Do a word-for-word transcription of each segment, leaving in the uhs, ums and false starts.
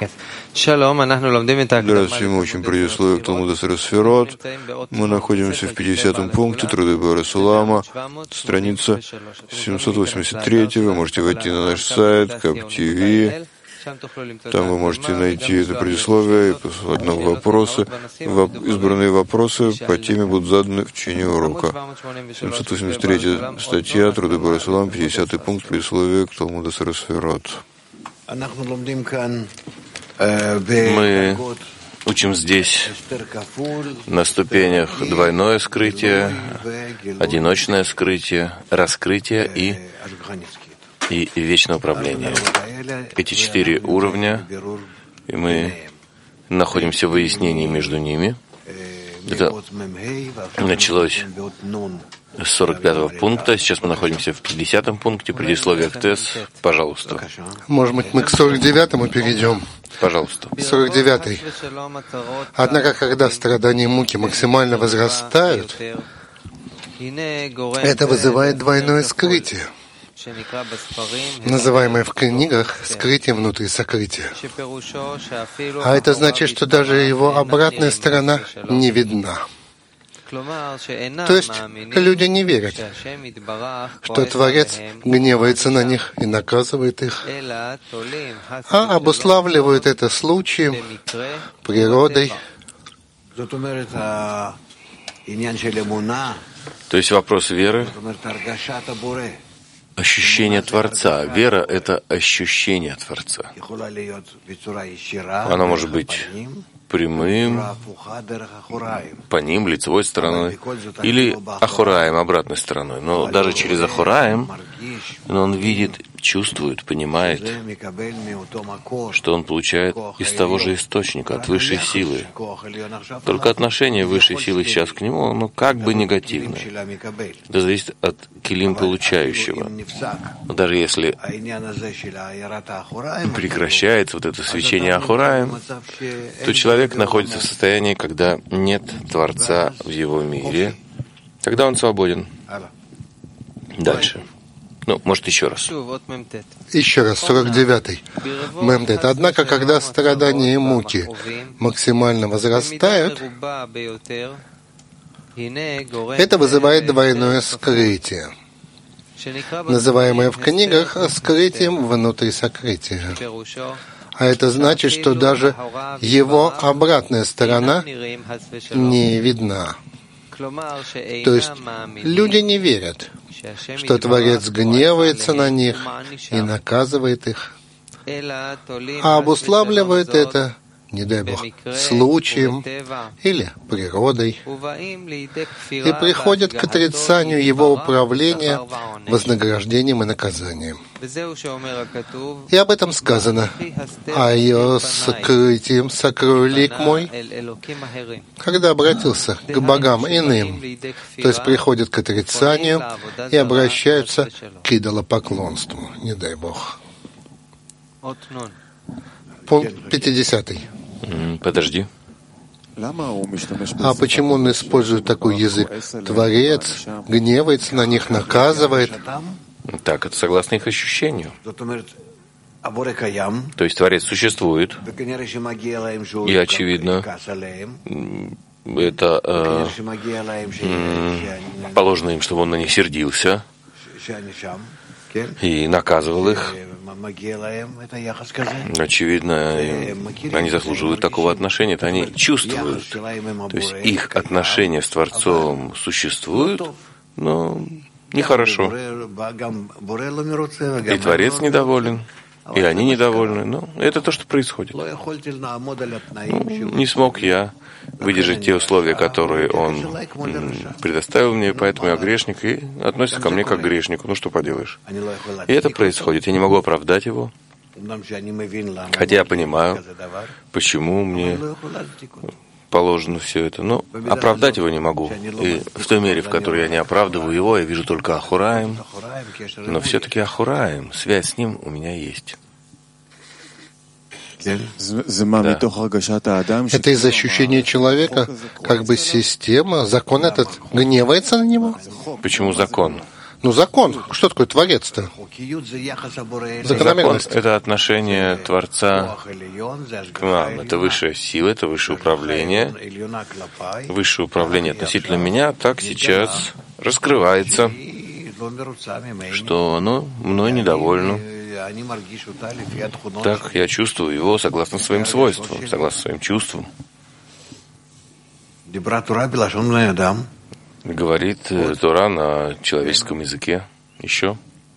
Здравствуйте, мы учим предисловие к Талмуду Сферот. Мы находимся в пятидесятом пункте Труды Бора Сулама, страница семьсот восемьдесят три. Вы можете войти на наш сайт кап ти ви. Там вы можете найти это предисловие и посылать нам вопросы. Избранные вопросы по теме будут заданы в течение урока. семьсот восемьдесят третья статья Труды Бора Сулама, пятидесятый пункт предисловия к Талмуду Сферот. Мы учим здесь на ступенях двойное скрытие, одиночное скрытие, раскрытие и, и вечное управление. Эти четыре уровня, и мы находимся в выяснении между ними. Это началось с сорок пятого пункта, сейчас мы находимся в пятидесятом пункте, предисловие к ТЭС. Пожалуйста. Может быть, мы к сорок девятому перейдем? Пожалуйста. сорок девятый. Однако, когда страдания и муки максимально возрастают, это вызывает двойное скрытие, называемое в книгах скрытием внутри сокрытия. А это значит, что даже его обратная сторона не видна. То есть люди не верят, что Творец гневается на них и наказывает их, а обуславливают это случаем, природой. То есть вопрос веры, ощущение Творца. Вера — это ощущение Творца. Оно может быть прямым, по ним, лицевой стороной, или ахураем, обратной стороной. Но даже через ахураем он видит, чувствует, понимает, что он получает из того же источника, от высшей силы. Только отношение высшей силы сейчас к нему, оно как бы негативное. Это зависит от килим получающего. Но даже если прекращается вот это свечение ахураем, то человек находится в состоянии, когда нет Творца в его мире, когда он свободен. Дальше. Ну, может, еще раз. Еще раз, сорок девятый. Мемтет. Однако, когда страдания и муки максимально возрастают, это вызывает двойное скрытие, называемое в книгах скрытием внутри сокрытия. А это значит, что даже его обратная сторона не видна. То есть люди не верят, что Творец гневается на них и наказывает их, а обуславливает это, не дай Бог, случаем или природой, и приходят к отрицанию его управления, вознаграждением и наказанием. И об этом сказано: «А ее скрытием сокрою лик мой», когда обратился к богам иным, то есть приходят к отрицанию и обращаются к идолопоклонству, не дай Бог. Пункт пятидесятый. Подожди. А почему он использует такой язык? Творец гневается на них, наказывает. Так, это согласно их ощущению. То есть Творец существует, и, очевидно, это э, положено им, чтобы он на них сердился и наказывал их. Очевидно, они заслуживают такого отношения, это они чувствуют. То есть их отношения с Творцом существуют, но нехорошо. И Творец недоволен, и они недовольны. Ну, это то, что происходит. Ну, не смог я выдержать те условия, которые он предоставил мне, поэтому я грешник, и относится ко мне как к грешнику. Ну, что поделаешь? И это происходит. Я не могу оправдать его, хотя я понимаю, почему мне положено все это. Но оправдать его не могу. И в той мере, в которой я не оправдываю его, я вижу только ахураем. Но все-таки ахураем, связь с ним у меня есть. Да. Это из ощущения человека, как бы система, закон этот гневается на него? Почему закон? Ну, закон. Что такое творец-то? Закон — это отношение Творца к нам. Это высшая сила, это высшее управление. Высшее управление относительно меня так сейчас раскрывается, что оно мной недовольно. Так я чувствую его согласно своим свойствам, согласно своим чувствам. Говорит Тора на человеческом языке. Еще.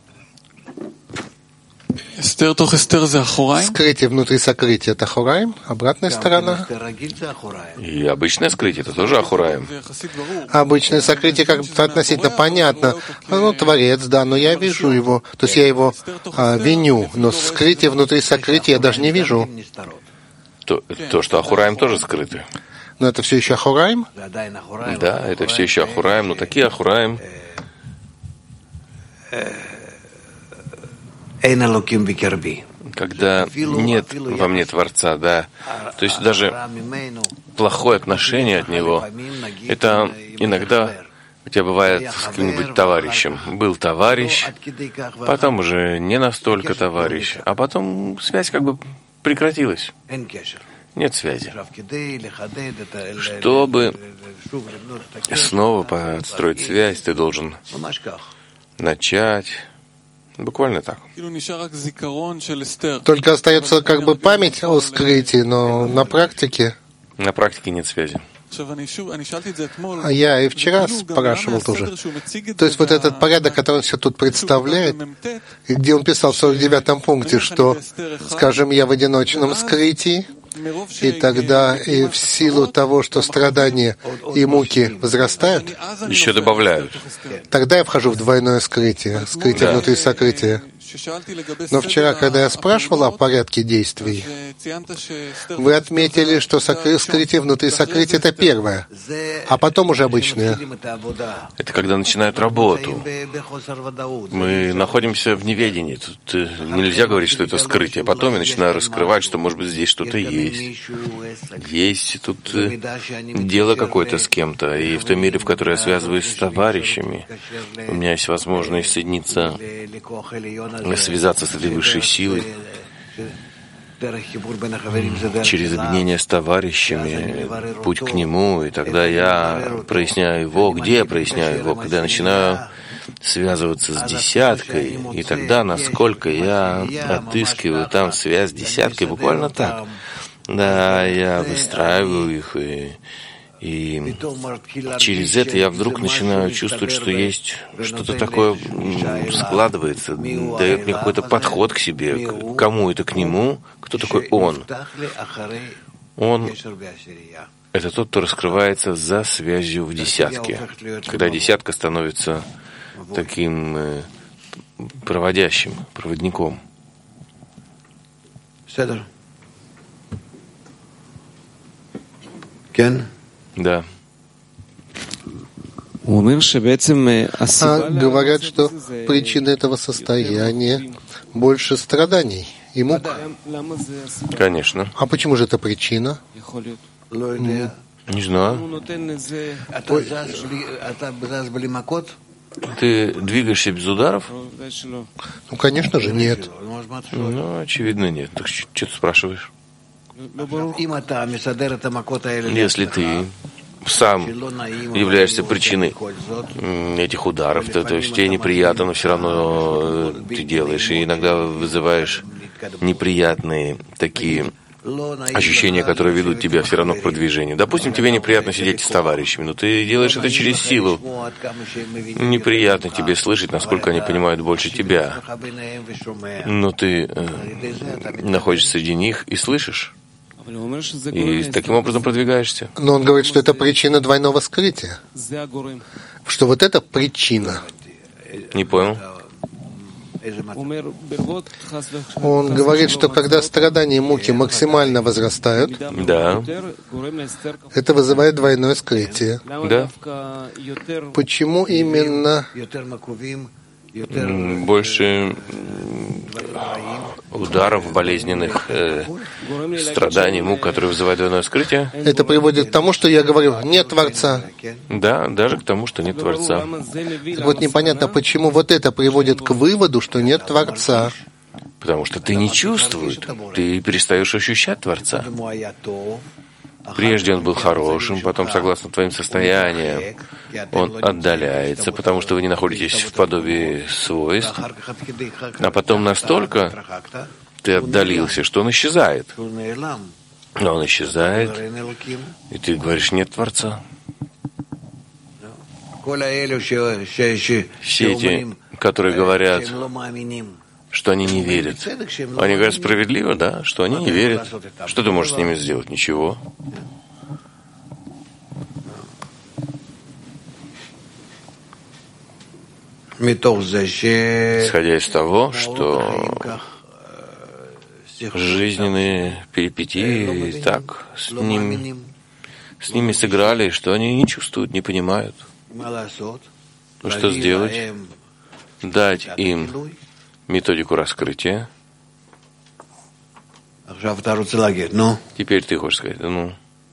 Скрытие внутри сокрытия — это ахураим, обратная сторона. И обычное скрытие — это тоже ахураим. Обычное сокрытие как-то относительно понятно. Ну, творец, да, но я вижу его. То есть я его а, виню, но скрытие внутри сокрытия я даже не вижу. То, то что ахураим, тоже скрыты. Но это все еще ахураим? Да, это все еще ахураим, но такие ахураим. Когда нет во мне Творца, да, то есть даже плохое отношение от Него, это иногда у тебя бывает с каким-нибудь товарищем. Был товарищ, потом уже не настолько товарищ, а потом связь как бы прекратилась. Нет связи. Чтобы снова подстроить связь, ты должен начать. Буквально так. Только остается как бы память о скрытии, но на практике... На практике нет связи. А я и вчера спрашивал тоже. То есть вот этот порядок, который он все тут представляет, и где он писал в сорок девятом пункте, что, скажем, я в одиночном скрытии, и тогда и в силу того, что страдания и муки возрастают, еще добавляют. Тогда я вхожу в двойное скрытие, скрытие да. внутри сокрытия. Но вчера, когда я спрашивал о порядке действий, вы отметили, что скрытие внутри сокрытия — это первое, а потом уже обычное. Это когда начинают работу. Мы находимся в неведении. Тут нельзя говорить, что это скрытие. А потом я начинаю раскрывать, что, может быть, здесь что-то есть. Есть тут дело какое-то с кем-то. И в том мире, в котором я связываюсь с товарищами, у меня есть возможность соединиться, связаться с этой высшей силой через объединение с товарищами, путь к нему, и тогда я проясняю его. Где я проясняю его? Когда я начинаю связываться с десяткой, и тогда насколько я отыскиваю там связь с десяткой, буквально так. Да, я выстраиваю их, и И через это я вдруг начинаю чувствовать, что есть что-то такое складывается, дает мне какой-то подход к себе. Кому это к нему? Кто такой он? Он — это тот, кто раскрывается за связью в десятке. Когда десятка становится таким проводящим, проводником. Да. А говорят, что причина этого состояния больше страданий и мук. Конечно. А почему же это причина? Не знаю. Ты двигаешься без ударов? Ну, конечно же, нет. Ну, очевидно, нет. Так что ты спрашиваешь? Если ты сам являешься причиной этих ударов, то, то есть тебе неприятно, но все равно ты делаешь, и иногда вызываешь неприятные такие ощущения, которые ведут тебя все равно к продвижению. Допустим, тебе неприятно сидеть с товарищами, но ты делаешь это через силу. Неприятно тебе слышать, насколько они понимают больше тебя. Но ты э, находишься среди них и слышишь. И таким образом продвигаешься. Но он говорит, что это причина двойного скрытия. Что вот это причина. Не понял. Он говорит, что когда страдания и муки максимально возрастают, да, это вызывает двойное скрытие. Да. Почему именно больше ударов, болезненных э, страданий, мук, которые вызывают двойное скрытие. Это приводит к тому, что я говорю, нет Творца. Да, даже к тому, что нет Творца. Так вот непонятно, почему вот это приводит к выводу, что нет Творца. Потому что ты не чувствуешь, ты перестаешь ощущать Творца. Прежде он был хорошим, потом, согласно твоим состояниям, он отдаляется, потому что вы не находитесь в подобии свойств, а потом настолько ты отдалился, что он исчезает. Но он исчезает, и ты говоришь, нет Творца. Все эти, которые говорят, что они не верят. Они говорят справедливо, да, что они не верят. Что ты можешь с ними сделать? Ничего. Исходя из того, что жизненные перипетии так с ними, с ними сыграли, что они не чувствуют, не понимают. Ну что сделать? Дать им методику раскрытия. Теперь ты хочешь сказать, ну.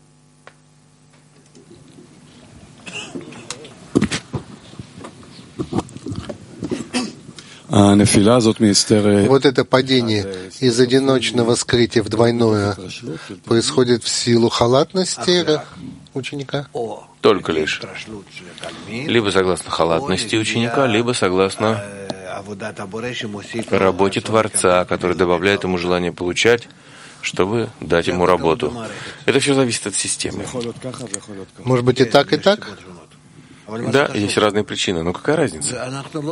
Вот это падение из одиночного скрытия в двойное происходит в силу халатности ученика? Только лишь. Либо согласно халатности ученика, либо согласно работе Творца, который добавляет ему желание получать, чтобы дать ему работу. Это все зависит от системы. Может быть и так, и так? Да, есть разные причины, но какая разница?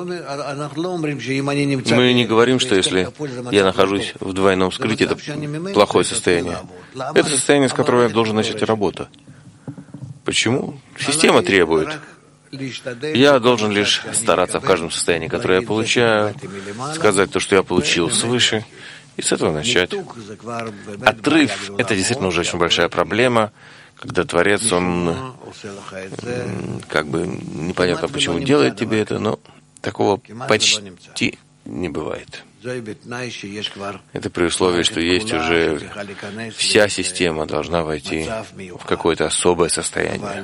Мы не говорим, что если я нахожусь в двойном скрытии, это плохое состояние. Это состояние, с которого я должен начать работу. Почему? Система требует. Я должен лишь стараться в каждом состоянии, которое я получаю, сказать то, что я получил свыше, и с этого начать. Отрыв — это действительно уже очень большая проблема, когда Творец, он как бы непонятно, почему делает тебе это, но такого почти не бывает. Это при условии, что есть уже вся система должна войти в какое-то особое состояние.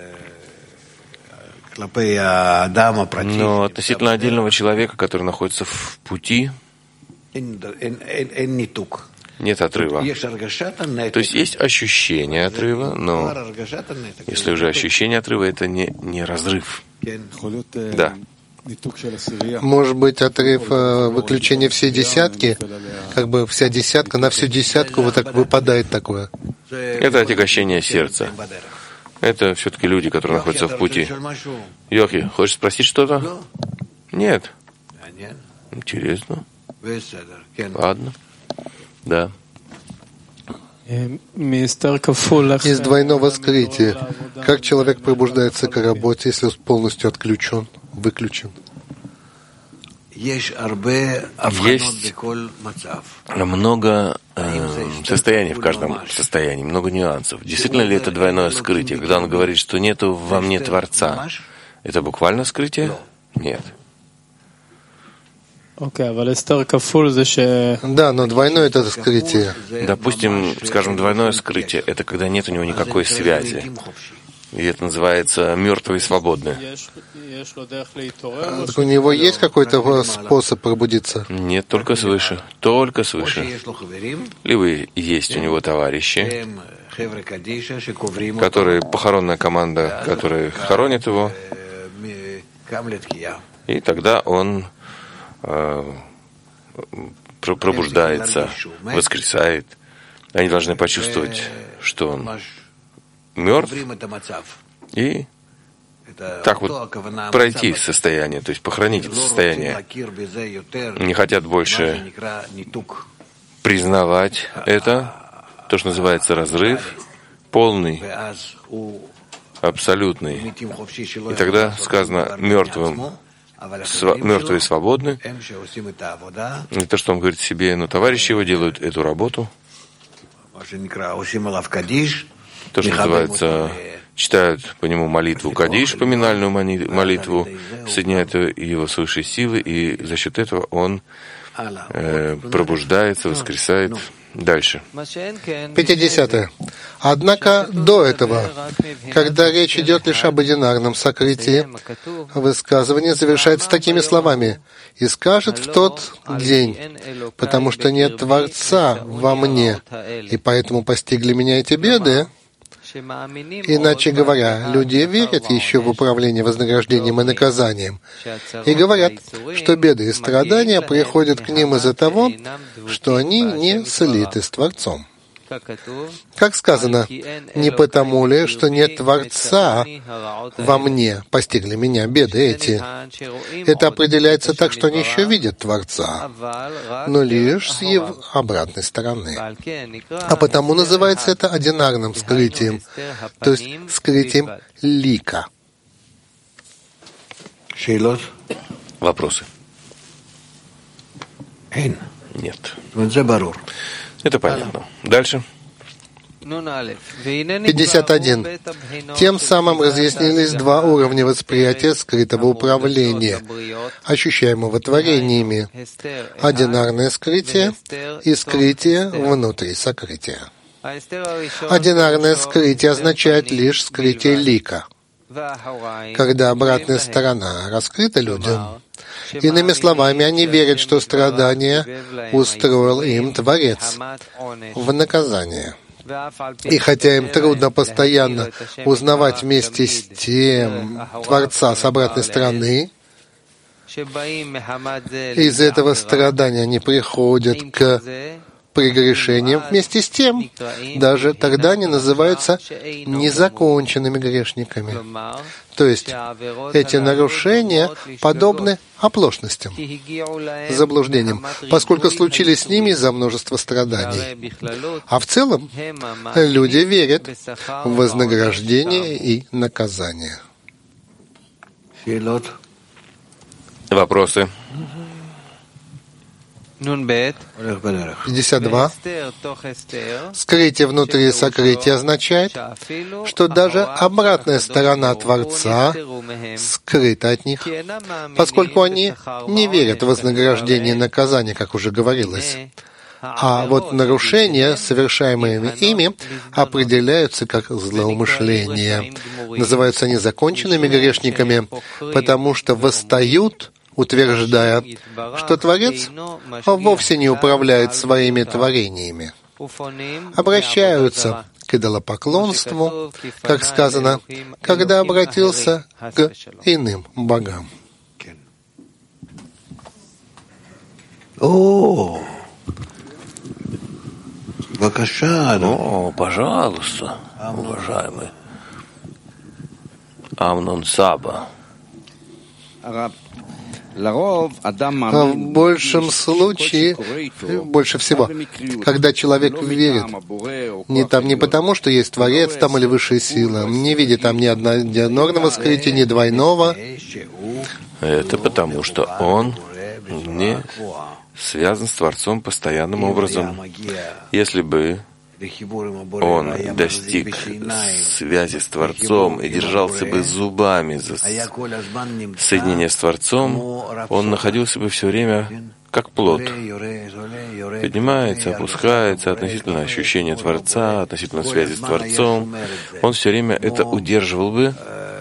Но относительно отдельного человека, который находится в пути, нет отрыва. То есть есть ощущение отрыва, но если уже ощущение отрыва, это не, не разрыв. Да. Может быть, отрыв выключения всей десятки, как бы вся десятка на всю десятку вот так выпадает такое. Это отягощение сердца. Это все-таки люди, которые находятся в пути. Йохи, хочешь спросить что-то? Нет. Интересно. Ладно. Да. Из двойного скрытия. Как человек пробуждается к работе, если он полностью отключен, выключен? Есть много э, состояний в каждом состоянии, много нюансов. Действительно ли это двойное скрытие? Когда он говорит, что нету во мне Творца, это буквально скрытие? Нет. Да, но двойное это скрытие. Допустим, скажем, двойное скрытие — это когда нет у него никакой связи. И это называется мертвые свободные. Так у него есть какой-то способ пробудиться? Нет, только свыше. Только свыше. Либо есть у него товарищи, которые, похоронная команда, которая хоронит его, и тогда он э, пробуждается, воскресает. Они должны почувствовать, что он мертв, и так вот пройти состояние, то есть похоронить это состояние. Не хотят больше признавать это, то, что называется разрыв, полный, абсолютный. И тогда сказано мертвым, св- мертвые свободны. И то, что он говорит себе, но товарищи его делают эту работу, то, что называется читают по нему молитву Кадиш, поминальную молитву, соединяют его с высшей силой, и за счет этого он э, пробуждается, воскресает. Дальше. пятидесятое. Однако до этого, когда речь идет лишь об одинарном сокрытии, высказывание завершается такими словами: «И скажет в тот день, потому что нет Творца во мне, и поэтому постигли меня эти беды». Иначе говоря, люди верят еще в управление вознаграждением и наказанием и говорят, что беды и страдания приходят к ним из-за того, что они не слиты с Творцом. Как сказано, не потому ли, что нет Творца во мне, постигли меня беды эти. Это определяется так, что они еще видят Творца, но лишь с его обратной стороны. А потому называется это одинарным скрытием, то есть скрытием лика. Вопросы? Нет. Это понятно. Дальше. пятьдесят один. Тем самым разъяснились два уровня восприятия скрытого управления, ощущаемого творениями: одинарное скрытие и скрытие внутри сокрытия. Одинарное скрытие означает лишь скрытие лика, когда обратная сторона раскрыта людям. Иными словами, они верят, что страдания устроил им Творец в наказание. И хотя им трудно постоянно узнавать вместе с тем Творца с обратной стороны, из этого страдания они приходят к прегрешениям вместе с тем, даже тогда они называются незаконченными грешниками. То есть эти нарушения подобны оплошностям, заблуждениям, поскольку случились с ними из-за множества страданий. А в целом люди верят в вознаграждение и наказание. Вопросы? пятьдесят два. Скрытие внутри сокрытия означает, что даже обратная сторона Творца скрыта от них, поскольку они не верят в вознаграждение и наказание, как уже говорилось. А вот нарушения, совершаемые ими, определяются как злоумышления. Называются они законченными грешниками, потому что восстают, утверждая, что Творец вовсе не управляет своими творениями. Обращаются к идолопоклонству, как сказано, когда обратился к иным богам. О, О, пожалуйста, уважаемый Амнон Саба. В большем случае, больше всего, когда человек верит, не там не потому, что есть Творец там или высшая сила, не видит там ни однорного скрытия, ни двойного. Это потому, что он не связан с Творцом постоянным образом. Если бы он достиг связи с Творцом и держался бы зубами за соединение с Творцом, он находился бы все время как плод. Поднимается, опускается относительно ощущения Творца, относительно связи с Творцом. Он все время это удерживал бы.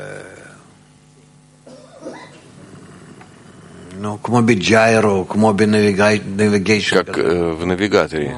Как э, в навигаторе.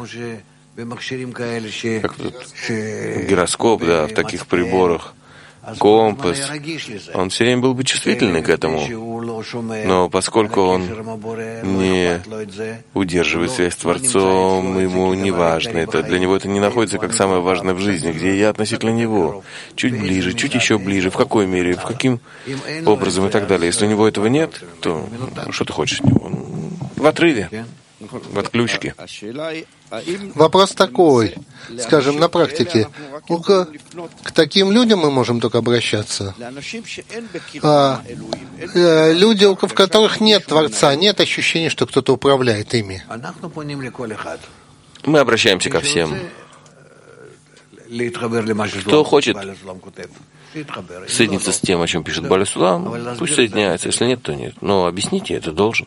Как тут гироскоп, да, в таких приборах, компас, он все время был бы чувствительный к этому. Но поскольку он не удерживает связь с Творцом, ему не важно это. Для него это не находится как самое важное в жизни, где я относительно него. Чуть ближе, чуть еще ближе, в какой мере, в каким образом и так далее. Если у него этого нет, то что ты хочешь от него? В отрыве, в отключке. Вопрос такой, скажем, на практике. К, к таким людям мы можем только обращаться. А, а, люди, в которых нет Творца, нет ощущения, что кто-то управляет ими. Мы обращаемся ко всем. Кто хочет соединиться с тем, о чем пишет Бааль Сулам, пусть соединяется. Если нет, то нет. Но объясните это должен.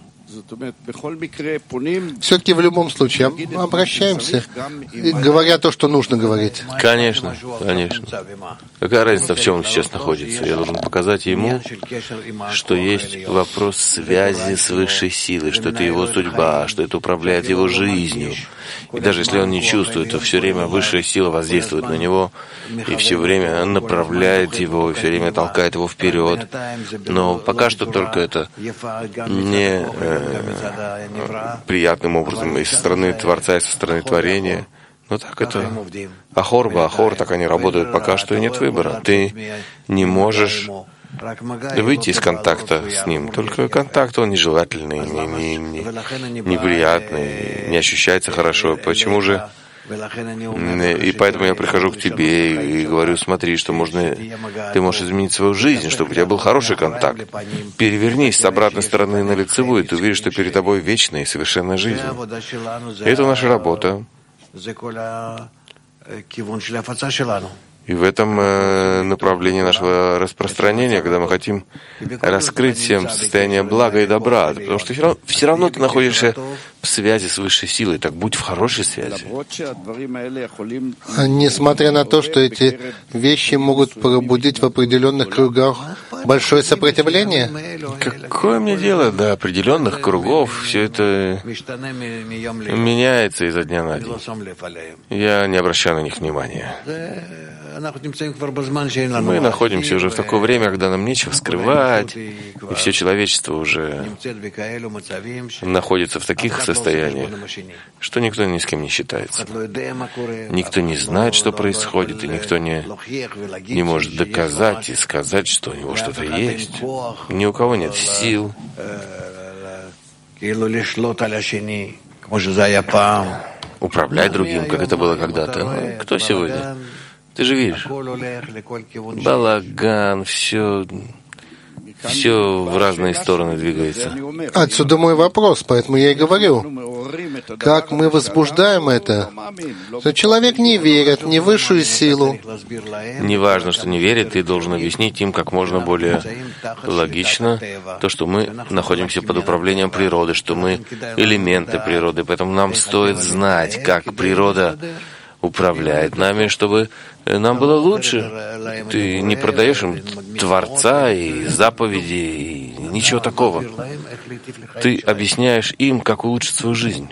Все-таки в любом случае обращаемся, говоря то, что нужно говорить. Конечно, конечно. Какая разница, в чем он сейчас находится? Я должен показать ему, что есть вопрос связи с высшей силой, что это его судьба, что это управляет его жизнью. И даже если он не чувствует, то все время высшая сила воздействует на него, и все время направляет его, и все время толкает его вперед. Но пока что только это не э, приятным образом и со стороны Творца, и со стороны творения. Но так это ахор ба ахор, так они работают пока что, и нет выбора. Ты не можешь выйти из контакта с ним. Только контакт, он нежелательный, не, не, не, неприятный, не ощущается хорошо. Почему же? И поэтому я прихожу к тебе и говорю, смотри, что можно, ты можешь изменить свою жизнь, чтобы у тебя был хороший контакт. Перевернись с обратной стороны на лицевую, и ты увидишь, что перед тобой вечная и совершенная жизнь. И это наша работа. И в этом э, направлении нашего распространения, когда мы хотим раскрыть всем состояние блага и добра, потому что все равно, все равно ты находишься в связи с высшей силой, так будь в хорошей связи. Несмотря на то, что эти вещи могут пробудить в определенных кругах большое сопротивление? Какое мне дело до определенных кругов? Все это меняется изо дня на день. Я не обращаю на них внимания. Мы находимся уже в такое время, когда нам нечего скрывать, и все человечество уже находится в таких состояниях, что никто ни с кем не считается. Никто не знает, что происходит, и никто не, не может доказать и сказать, что у него что-то есть. Ни у кого нет сил управлять другим, как это было когда-то. Ну, кто сегодня? Ты же видишь, балаган, все, все в разные стороны двигается. Отсюда мой вопрос, поэтому я и говорю, как мы возбуждаем это, что человек не верит ни в высшую силу. Не важно, что не верит, ты должен объяснить им как можно более логично то, что мы находимся под управлением природы, что мы элементы природы, поэтому нам стоит знать, как природа управляет нами, чтобы нам было лучше. Ты не продаешь им Творца и заповеди, и ничего такого. Ты объясняешь им, как улучшить свою жизнь.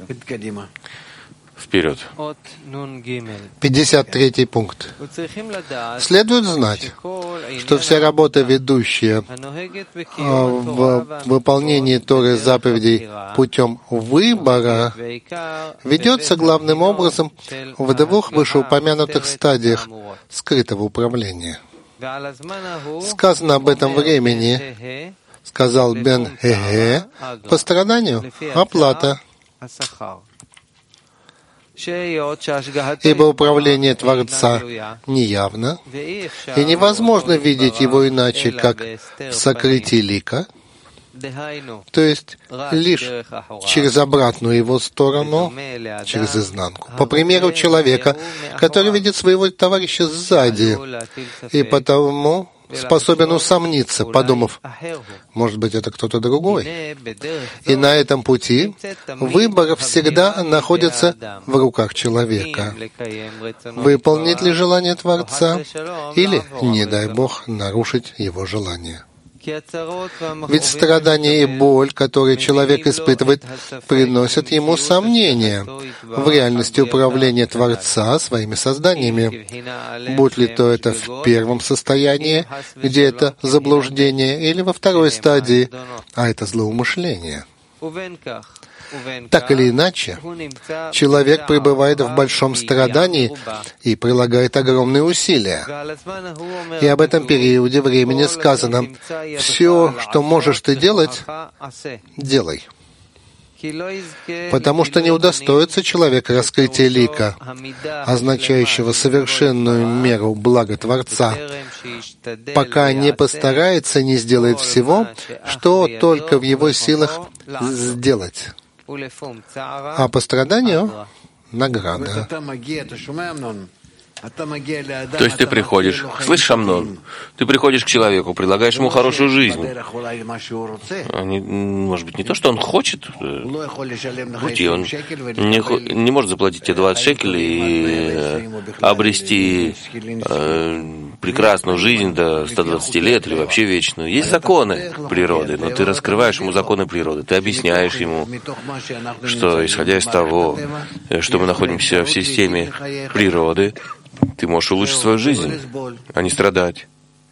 Вперед. пятьдесят третий пункт. Следует знать, что вся работа, ведущая в выполнении Торы заповедей путем выбора, ведется главным образом в двух вышеупомянутых стадиях скрытого управления. Сказано об этом времени, сказал Бен Хеге, по страданию оплата. Ибо управление Творца неявно, и невозможно видеть его иначе, как в сокрытии лика, то есть лишь через обратную его сторону, через изнанку. По примеру человека, который видит своего товарища сзади, и потому способен усомниться, подумав, может быть, это кто-то другой. И на этом пути выбор всегда находится в руках человека. Выполнить ли желание Творца или, не дай Бог, нарушить его желание. Ведь страдания и боль, которые человек испытывает, приносят ему сомнения в реальности управления Творца своими созданиями, будь ли то это в первом состоянии, где это заблуждение, или во второй стадии, а это злоумышление. Так или иначе, человек пребывает в большом страдании и прилагает огромные усилия. И об этом периоде времени сказано: «Все, что можешь ты делать, делай». Потому что не удостоится человек раскрытия лика, означающего совершенную меру блага Творца, пока не постарается, не сделает всего, что только в его силах сделать. А по страданию — награда. То есть ты приходишь, слышишь, Амнон, ты приходишь к человеку, предлагаешь ему хорошую жизнь. Не, может быть, не то, что он хочет, пути, он не, не может заплатить тебе двадцать шекелей и обрести э, прекрасную жизнь до ста двадцати лет или вообще вечную. Есть законы природы, но ты раскрываешь ему законы природы, ты объясняешь ему, что, исходя из того, что мы находимся в системе природы, ты можешь улучшить свою жизнь, а не страдать.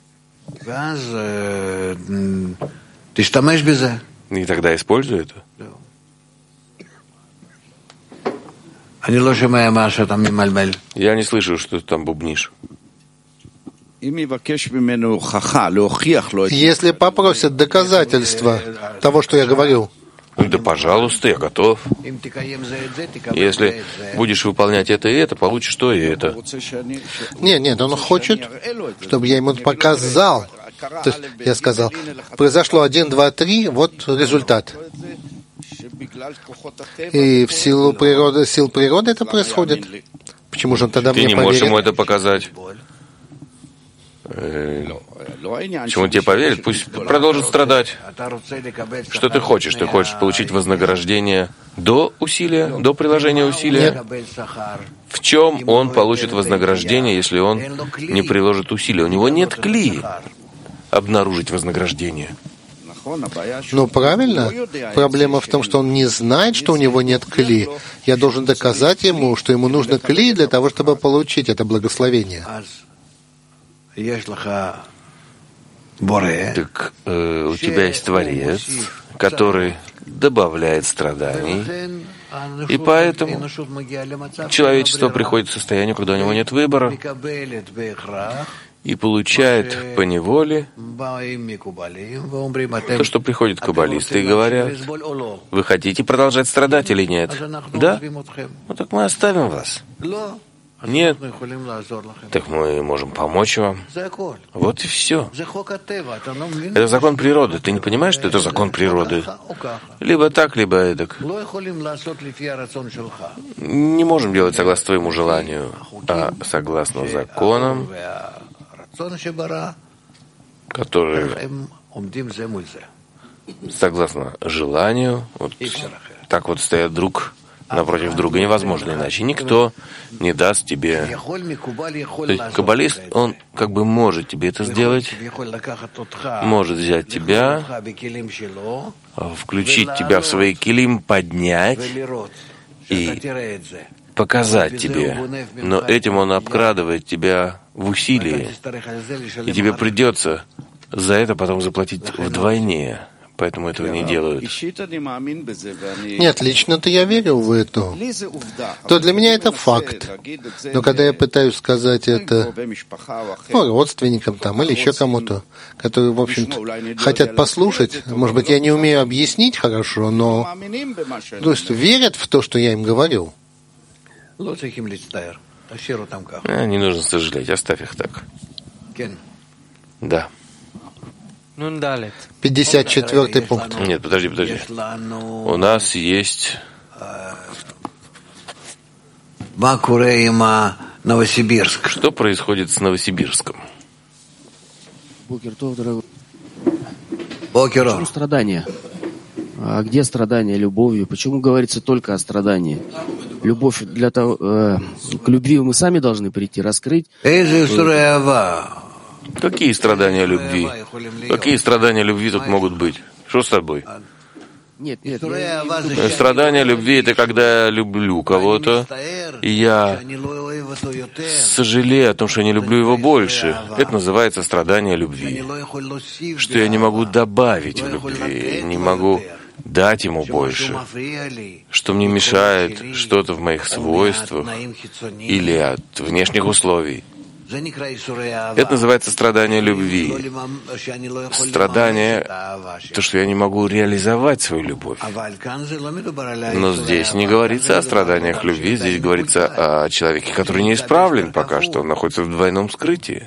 И тогда используй это. Я не слышу, что ты там бубнишь. Если попросят доказательства того, что я говорю, да, пожалуйста, я готов. Если будешь выполнять это и это, получишь то и это. Нет, нет, он хочет, чтобы я ему показал. То есть я сказал, произошло один, два, три, вот результат. И в силу природы, сил природы это происходит. Почему же он тогда Ты мне не поверит? можешь ему это показать. Почему он тебе поверит? Пусть продолжит страдать. Что ты хочешь? Ты хочешь получить вознаграждение до усилия, до приложения усилия? Нет. В чем он получит вознаграждение, если он не приложит усилия? У него нет кли обнаружить вознаграждение. Ну, правильно. Проблема в том, что он не знает, что у него нет кли. Я должен доказать ему, что ему нужно кли для того, чтобы получить это благословение. Так э, у тебя есть Творец, который добавляет страданий, и поэтому человечество приходит к состоянию, когда у него нет выбора, и получает поневоле то, что приходят каббалисты и говорят: вы хотите продолжать страдать или нет? Да? Ну так мы оставим вас. Нет. Так мы можем помочь вам. Вот и все. Это закон природы. Ты не понимаешь, что это закон природы? Либо так, либо эдак. Не можем делать согласно твоему желанию, а согласно законам, которые согласно желанию, вот так вот стоят друг напротив друга, невозможно иначе. Никто не даст тебе. То есть каббалист, он как бы может тебе это сделать, может взять тебя, включить тебя в свои килим, поднять и показать тебе. Но этим он обкрадывает тебя в усилии, и тебе придется за это потом заплатить вдвойне. Поэтому этого не делают. Нет, лично-то я верю в это. То для меня это факт. Но когда я пытаюсь сказать это ну, родственникам там, или еще кому-то, которые, в общем-то, хотят послушать, может быть, я не умею объяснить хорошо, но то есть верят в то, что я им говорю. А, не нужно сожалеть, оставь их так. Да. пятьдесят четвёртый пункт. Нет, подожди, подожди. У нас есть... Что происходит с Новосибирском? Почему страдания? А где страдания любовью? Почему говорится только о страдании? Любовь для того... Э, к любви мы сами должны прийти, раскрыть... Какие страдания любви? Какие страдания любви тут могут быть? Что с тобой? Нет, нет. Я... Страдания любви — это когда я люблю кого-то, и я сожалею о том, что я не люблю его больше. Это называется страдание любви. Что я не могу добавить в любви, не могу дать ему больше, что мне мешает что-то в моих свойствах или от внешних условий. Это называется страдание любви. Страдание, то, что я не могу реализовать свою любовь. Но здесь не говорится о страданиях любви, здесь говорится о человеке, который не исправлен пока что, он находится в двойном скрытии.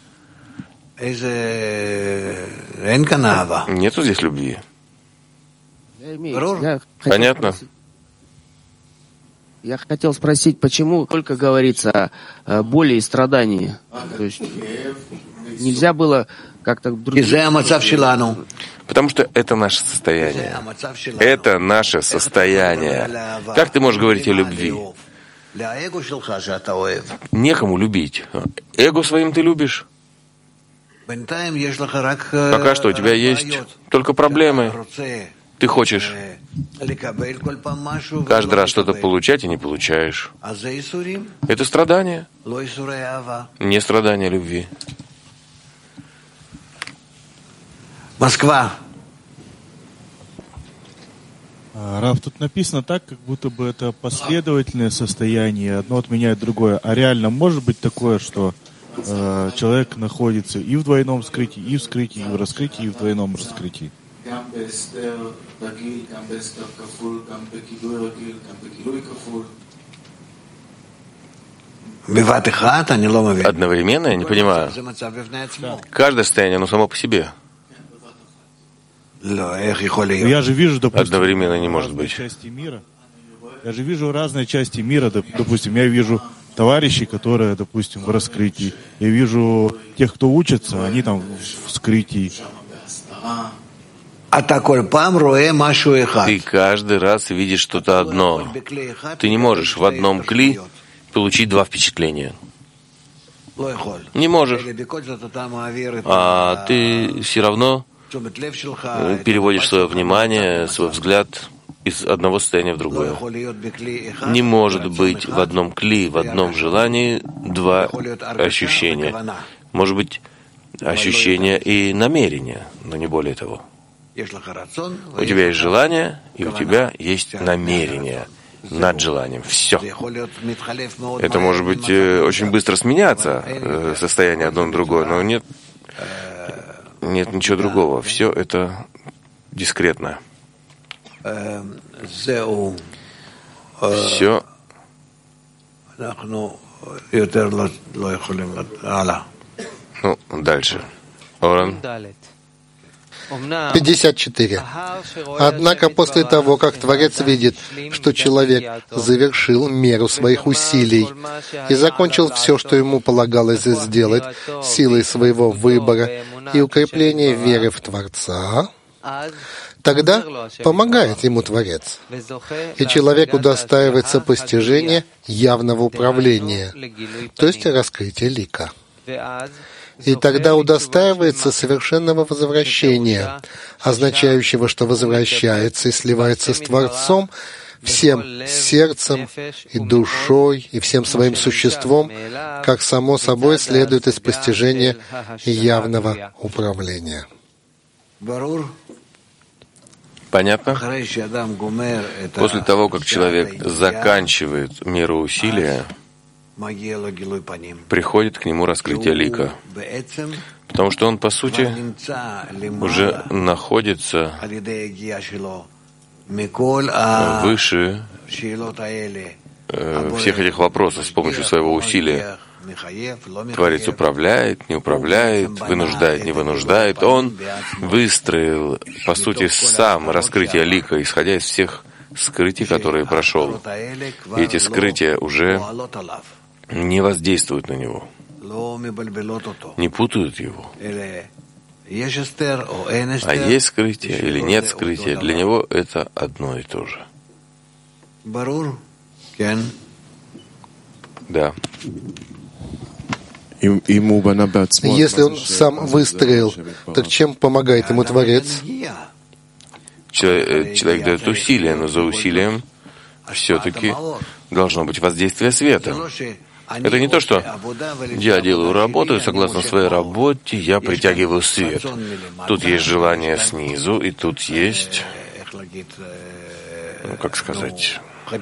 Нету здесь любви. Понятно? Я хотел спросить, почему только говорится о боли и страдании? То есть нельзя было как-то другим... Потому что это наше состояние. Это наше состояние. Как ты можешь говорить о любви? Некому любить. Эго своим ты любишь. Пока что у тебя есть только проблемы. Ты хочешь каждый раз что-то получать и не получаешь. Это страдание. Не страдание любви. Москва. Рав, тут написано так, как будто бы это последовательное состояние, одно отменяет другое. А реально может быть такое, что э, человек находится и в двойном скрытии, и в скрытии, и в раскрытии, и в двойном раскрытии? Одновременно, я не понимаю. Каждое состояние, оно само по себе. Я же вижу, допустим, одновременно не может быть. Части мира. Я же вижу разные части мира. Допустим, я вижу товарищей, которые, допустим, в раскрытии. Я вижу тех, кто учится, они там в скрытии. Ты каждый раз видишь что-то одно. Ты не можешь в одном кли получить два впечатления. Не можешь. А ты все равно переводишь свое внимание, свой взгляд из одного состояния в другое. Не может быть в одном кли, в одном желании два ощущения. Может быть, ощущение и намерение, но не более того. У тебя есть желание, и у тебя есть намерение над желанием. Все. Это может быть очень быстро сменяться, состояние одно на другое, но нет, нет ничего другого. Все это дискретно. Все. Ну, дальше. Оран. пятьдесят четыре. Однако после того, как Творец видит, что человек завершил меру своих усилий и закончил все, что ему полагалось сделать силой своего выбора и укрепления веры в Творца, тогда помогает ему Творец, и человек удостаивается постижения явного управления, то есть раскрытия лика. И тогда удостаивается совершенного возвращения, означающего, что возвращается и сливается с Творцом всем сердцем и душой и всем своим существом, как само собой следует из постижения явного управления. Понятно? После того, как человек заканчивает меру усилия, приходит к нему раскрытие лика, потому что он, по сути, уже находится выше э, всех этих вопросов с помощью своего усилия. Творец управляет, не управляет, вынуждает, не вынуждает. Он выстроил, по сути, сам раскрытие лика, исходя из всех скрытий, которые прошел. И эти скрытия уже не воздействуют на него, не путают его. А есть скрытие или нет скрытия, для него это одно и то же. Да. Если он сам выстроил, так чем помогает ему Творец? Человек, человек дает усилия, но за усилием все-таки должно быть воздействие света. Это не то, что я делаю работу, и согласно своей работе я притягиваю свет. Тут есть желание снизу, и тут есть, ну, как сказать,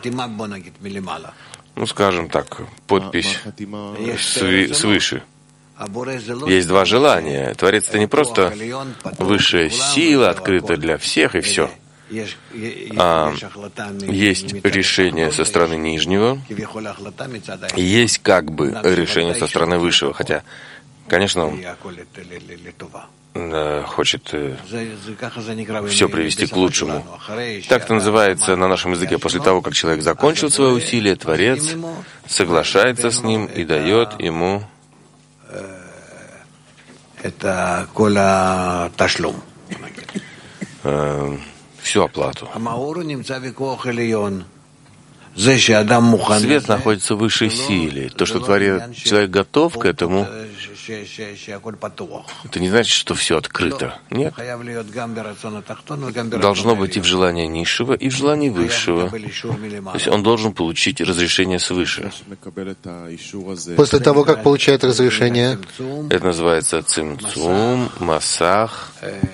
ну, скажем так, подпись свыше. Есть два желания. Творец — это не просто высшая сила, открыта для всех, и все. А есть решение со стороны нижнего, и есть как бы решение со стороны высшего, хотя, конечно, хочет все привести к лучшему. Так это называется на нашем языке. После того, как человек закончил свое усилие, Творец соглашается с ним и дает ему всю оплату. Свет находится в высшей силе. То, что творец, человек готов к этому, это не значит, что все открыто. Нет. Должно быть и в желании низшего, и в желании высшего. То есть он должен получить разрешение свыше. После того, как получает разрешение, это называется цимцум, масах,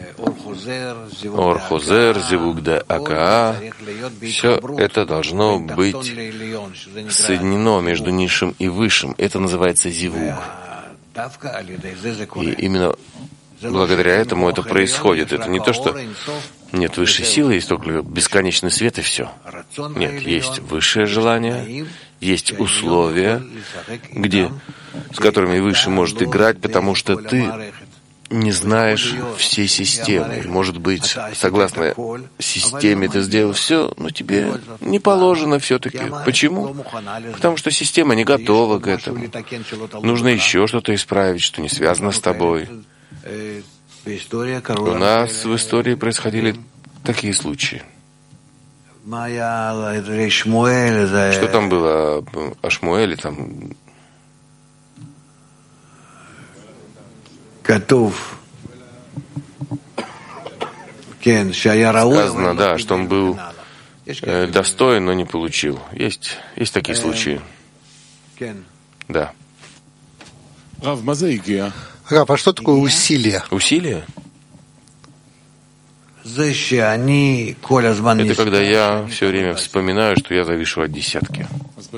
орхозер, зивугда акаа. Все это должно быть соединено между низшим и высшим. Это называется зивуг. И именно благодаря этому это происходит. Это не то, что нет высшей силы, есть только бесконечный свет и все. Нет, есть высшее желание, есть условия, где, с которыми Высший может играть, потому что ты не знаешь всей системы. Может быть, согласно системе ты сделал все, но тебе не положено все-таки. Почему? Потому что система не готова к этому. Нужно еще что-то исправить, что не связано с тобой. У нас в истории происходили такие случаи. Что там было о Шмуэле? Там сказано, да, что он был э, достоин, но не получил. Есть, есть такие случаи. Да. Рав, а что такое усилие? Усилие? Это когда я все время вспоминаю, что я завишу от десятки.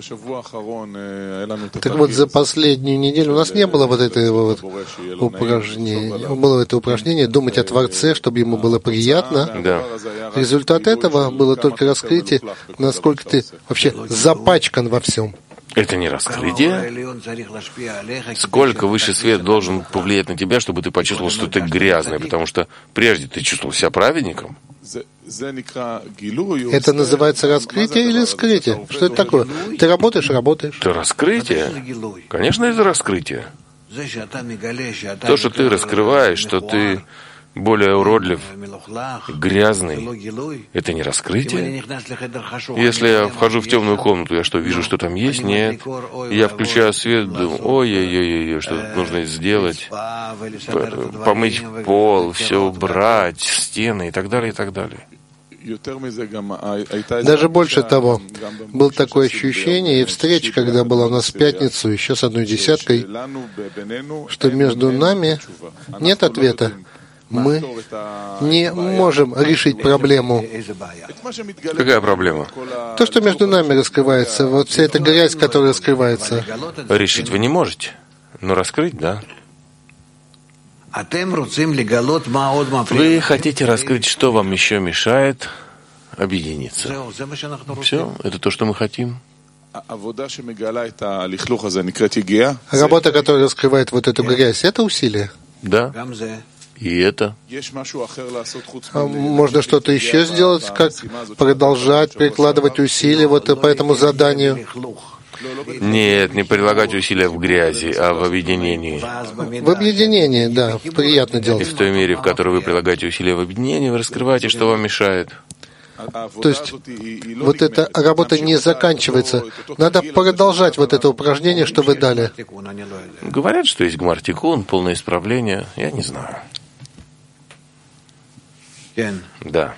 Так вот, за последнюю неделю у нас не было вот этого вот упражнения. Было это упражнение думать о Творце, чтобы ему было приятно. Да. Результат этого было только раскрытие, насколько ты вообще запачкан во всем. Это не раскрытие. Сколько высший свет должен повлиять на тебя, чтобы ты почувствовал, что ты грязный, потому что прежде ты чувствовал себя праведником. Это называется раскрытие или скрытие? Что это такое? Ты работаешь, работаешь. Это раскрытие? Конечно, это раскрытие. То, что ты раскрываешь, что ты более уродлив, грязный, это не раскрытие. Если я вхожу в темную комнату, я что, вижу, что там есть? Нет. Я включаю свет, думаю, ой-ой-ой, что тут нужно сделать, помыть пол, все убрать, стены и так далее, и так далее. Даже больше того, было такое ощущение и встреча, когда была у нас в пятницу еще с одной десяткой, что между нами нет ответа. Мы не можем решить проблему. Какая проблема? То, что между нами раскрывается, вот вся эта грязь, которая раскрывается. Решить вы не можете, но раскрыть, да. Вы хотите раскрыть, что вам еще мешает объединиться. Все, это то, что мы хотим. Работа, которая раскрывает вот эту грязь, это усилие? Да. И это. Можно что-то еще сделать, как продолжать прикладывать усилия вот по этому заданию? Нет, не прилагать усилия в грязи, а в объединении. В объединении, да, приятно делать. И в той мере, в которой вы прилагаете усилия в объединении, вы раскрываете, что вам мешает. То есть вот эта работа не заканчивается. Надо продолжать вот это упражнение, что вы дали. Говорят, что есть гмар-тикун, полное исправление. Я не знаю. Да.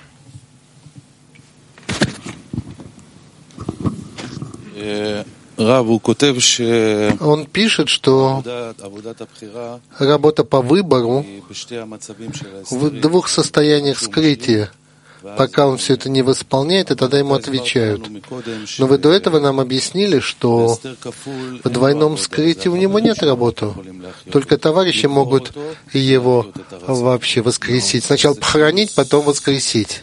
Он пишет, что работа по выбору в двух состояниях скрытия, пока он все это не восполняет, и тогда ему отвечают. Но вы до этого нам объяснили, что в двойном скрытии у него нет работы. Только товарищи могут его вообще воскресить. Сначала похоронить, потом воскресить.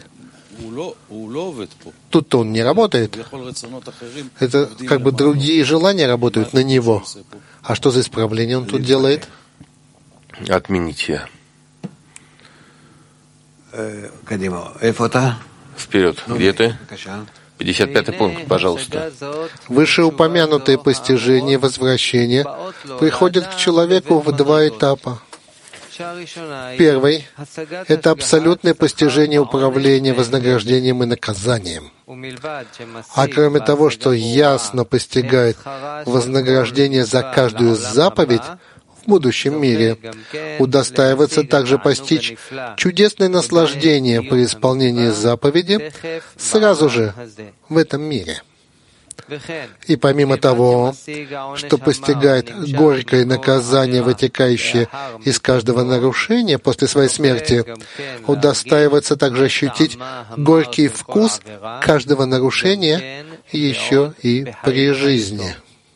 Тут-то он не работает. Это как бы другие желания работают на него. А что за исправление он тут делает? Отменить я. Вперед. Где ты? пятьдесят пятый пункт, пожалуйста. Вышеупомянутые постижения возвращения приходят к человеку в два этапа. Первый — это абсолютное постижение управления вознаграждением и наказанием. А кроме того, что ясно постигает вознаграждение за каждую заповедь в будущем мире, удостаивается также постичь чудесное наслаждение при исполнении заповеди сразу же в этом мире. И помимо того, что постигает горькое наказание, вытекающее из каждого нарушения после своей смерти, удостаивается также ощутить горький вкус каждого нарушения еще и при жизни.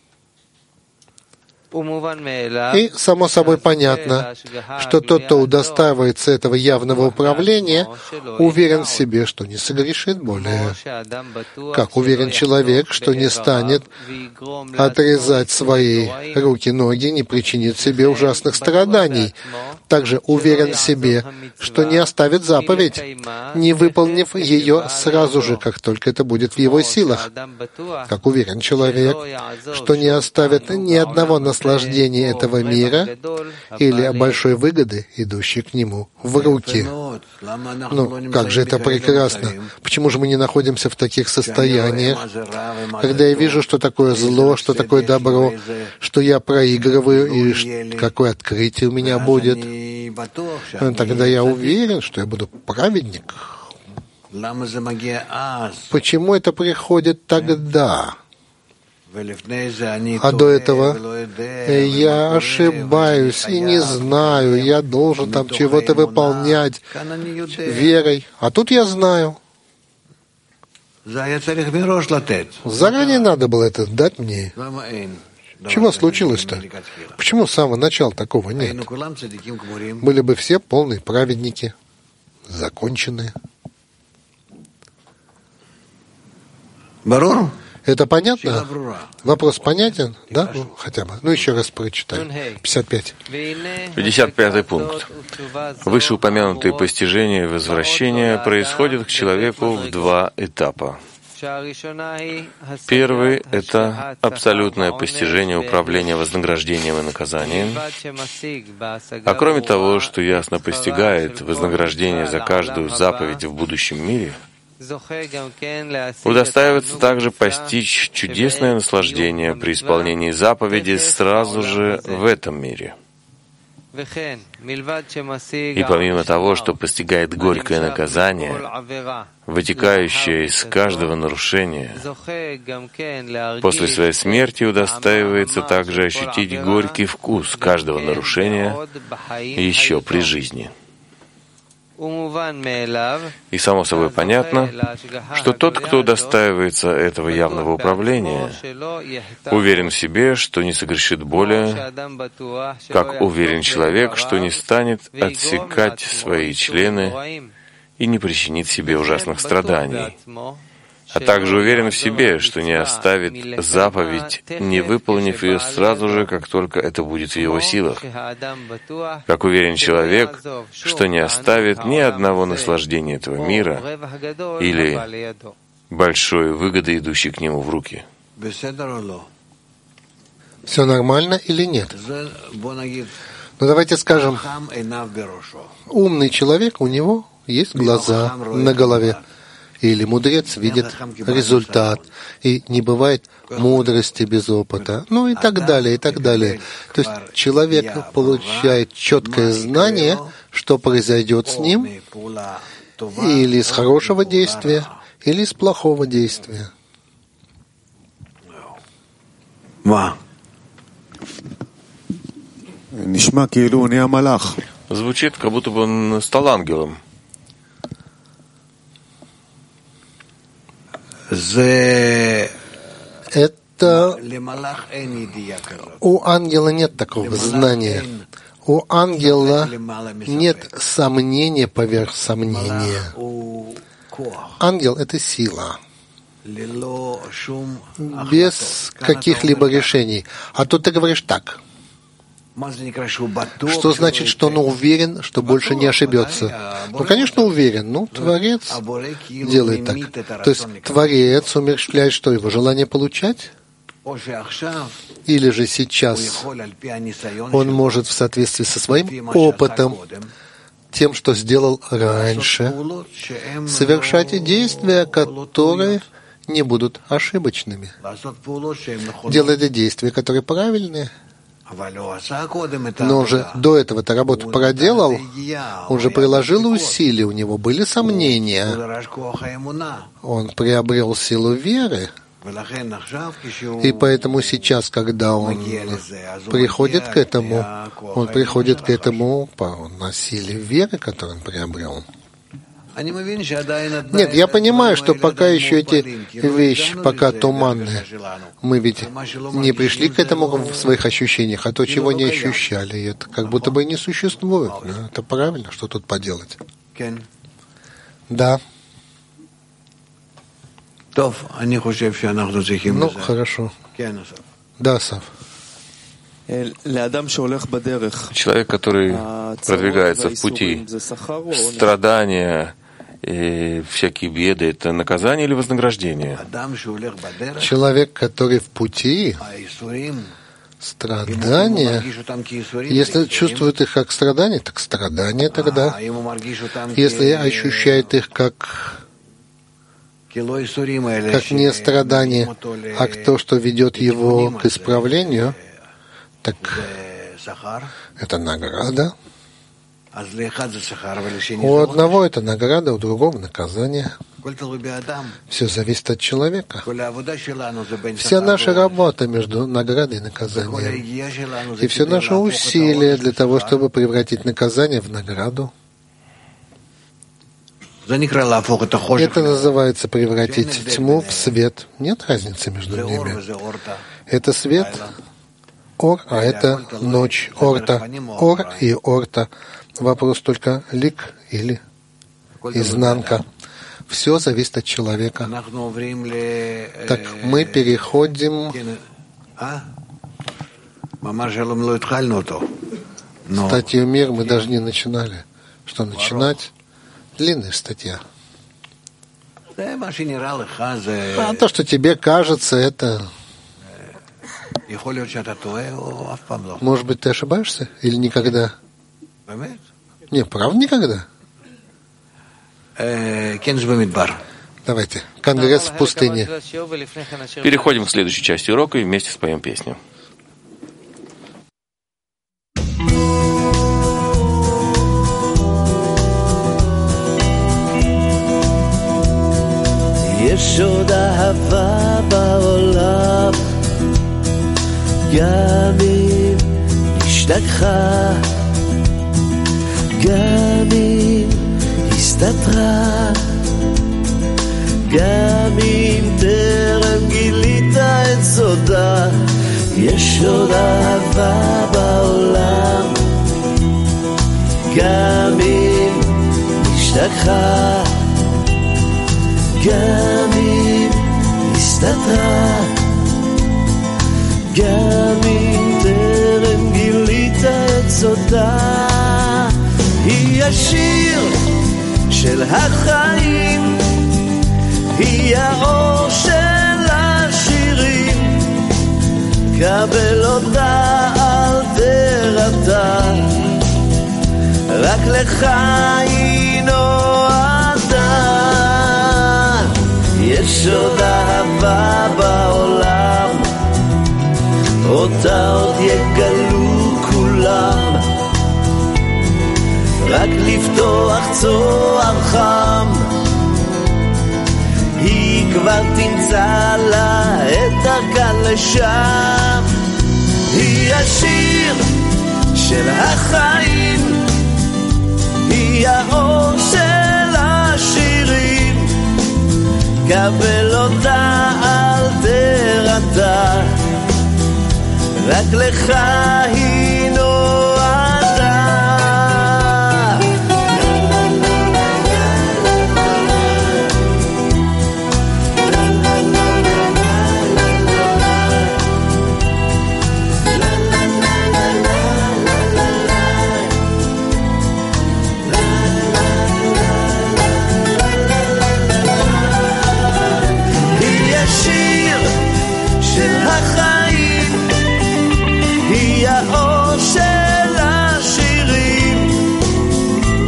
И, само собой, понятно, что тот, кто удостаивается этого явного управления, уверен в себе, что не согрешит более. Как уверен человек, что не станет отрезать свои руки-ноги, не причинит себе ужасных страданий. Также уверен в себе, что не оставит заповедь, не выполнив ее сразу же, как только это будет в его силах. Как уверен человек, что не оставит ни одного наслаждения наслаждение этого мира или большой выгоды, идущей к нему в руки. Ну, как же это прекрасно! Почему же мы не находимся в таких состояниях, когда я вижу, что такое зло, что такое добро, что я проигрываю, и какое открытие у меня будет? Тогда я уверен, что я буду праведник. Почему это приходит тогда? А до этого я ошибаюсь и не знаю, я должен там чего-то выполнять верой. А тут я знаю. Заранее надо было это дать мне. Чего случилось-то? Почему с самого начала такого нет? Были бы все полные праведники, законченные. Это понятно? Вопрос понятен? Да? Ну, хотя бы. Ну, еще раз прочитаю. пятьдесят пять. пятьдесят пятый пункт. Вышеупомянутые постижения и возвращения происходят к человеку в два этапа. Первый — это абсолютное постижение управления вознаграждением и наказанием. А кроме того, что ясно постигает вознаграждение за каждую заповедь в будущем мире, удостаивается также постичь чудесное наслаждение при исполнении заповеди сразу же в этом мире. И помимо того, что постигает горькое наказание, вытекающее из каждого нарушения, после своей смерти удостаивается также ощутить горький вкус каждого нарушения еще при жизни. И само собой понятно, что тот, кто удостаивается этого явного управления, уверен в себе, что не согрешит более, как уверен человек, что не станет отсекать свои члены и не причинит себе ужасных страданий, а также уверен в себе, что не оставит заповедь, не выполнив ее сразу же, как только это будет в его силах. Как уверен человек, что не оставит ни одного наслаждения этого мира или большой выгоды, идущей к нему в руки. Все нормально или нет? Ну давайте скажем, умный человек, у него есть глаза на голове. Или мудрец видит результат, и не бывает мудрости без опыта, ну и так далее, и так далее. То есть человек получает четкое знание, что произойдет с ним, или из хорошего действия, или из плохого действия. Звучит, как будто бы он стал ангелом. Это у ангела нет такого знания. У ангела нет сомнения поверх сомнения. Ангел — это сила. Без каких-либо решений. А тут ты говоришь так. Что значит, что он уверен, что больше не ошибется? Ну, конечно, уверен. Ну, Творец делает так. То есть Творец умерщвляет что? Его желание получать? Или же сейчас он может в соответствии со своим опытом, тем, что сделал раньше, совершать действия, которые не будут ошибочными. Делать действия, которые правильные. Но он же до этого эта работу проделал, он же приложил усилия, у него были сомнения. Он приобрел силу веры. И поэтому сейчас, когда он приходит к этому, он приходит к этому на силе веры, которую он приобрел. Нет, я понимаю, что пока еще эти вещи пока туманные. Мы ведь не пришли к этому в своих ощущениях, а то, чего не ощущали, это как будто бы и не существует. Но это правильно, что тут поделать. Да. Ну, хорошо. Да, Сав. Человек, который продвигается в пути, страдания и всякие беды, это наказание или вознаграждение? Человек, который в пути, страдания, если чувствует их как страдания, так страдания тогда. Если ощущает их как как не страдание, а то, что ведет его к исправлению, так это награда. У одного это награда, у другого наказание. Все зависит от человека. Вся наша работа между наградой и наказанием. И все наше усилие для того, чтобы превратить наказание в награду. Это называется превратить тьму в свет. Нет разницы между ними. Это свет, ор, а это ночь, орта. Ор и орта. Вопрос только лик или изнанка. Все зависит от человека. Так мы переходим... Статью «Мир» мы даже не начинали. Что начинать? Длинная статья. А то, что тебе кажется, это... Может быть, ты ошибаешься? Или никогда? Не, правда никогда? Давайте. Конгресс в пустыне. Переходим к следующей части урока и вместе споем песню. יש עוד אהבה בעולם, גם אם השתכחה, גם אם הסתתרה, גם אם טרם גילית את סודה. יש עוד אהבה בעולם, גם אם השתכחה, גם אם הסתתרה, גם אם טרם גילית את סודה. היא השיר של החיים, היא האור של השירים, קבל אותה אל תרתע, רק לך היא נועדה. יש עוד אהבה בעולם, אותה עוד יגלו כולם, רק לפתוח צוהר חם, היא כבר תמצא לה את דרכה לשם. היא השיר של החיים, היא האור של השירים, קבל אותה אל תרתע, רק לך היא נועדה.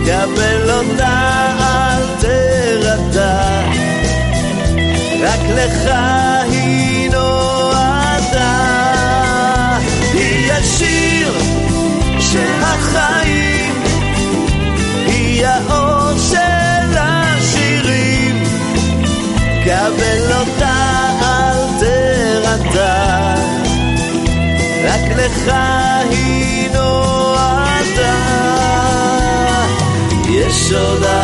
קבל אותה אל תרתע, רק לך היא נועדה. היא השיר של החיים, היא האור של השירים, קבל אותה אל תרתע, רק לך היא נועדה. יסודה